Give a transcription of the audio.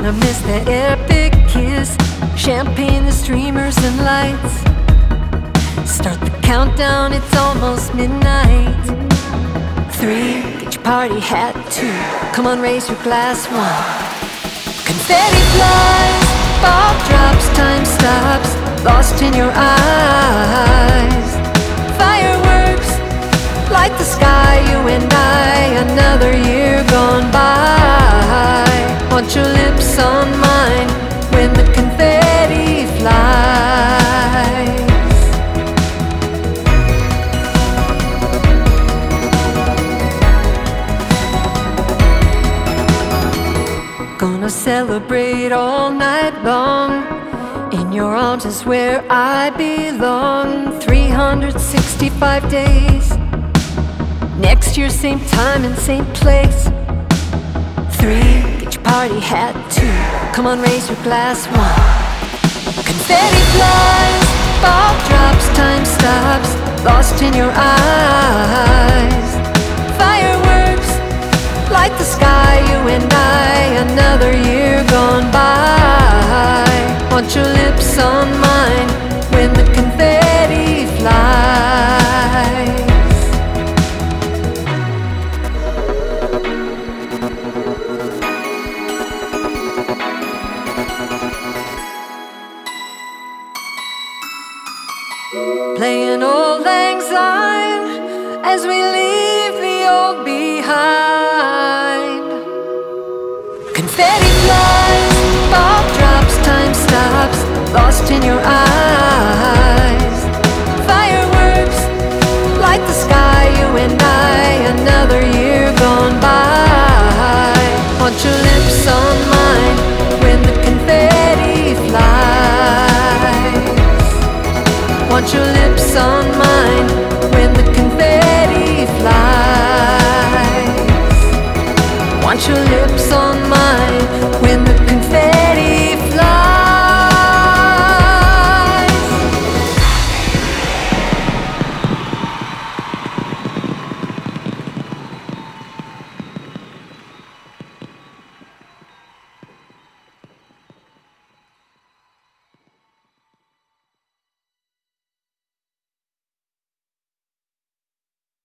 Gonna miss that epic kiss, champagne, the streamers and lights. Start the countdown, it's almost midnight. 3, get your party hat. 2, come on, raise your glass. 1, confetti flies, ball drops, time stops, lost in your eyes. Fireworks, light the sky, you and I, another year gone by. Want your lips on mine when the confetti flies. Gonna celebrate all night long. In your arms is where I belong. 365 days. Next year, same time and same place. 3, get your party hat. 2, come on, raise your glass. 1, confetti flies, ball drops, time stops, lost in your eyes. Fireworks, light the sky, you and I, another year gone by. Want your lips on mine when the confetti flies. Playing Auld Lang Syne as we leave the old behind. Confetti flies, ball drops, time stops, lost in your eyes. Fireworks, light the sky, you and I, another year gone by. Want your lips on mine when the confetti flies. Want your lips on mine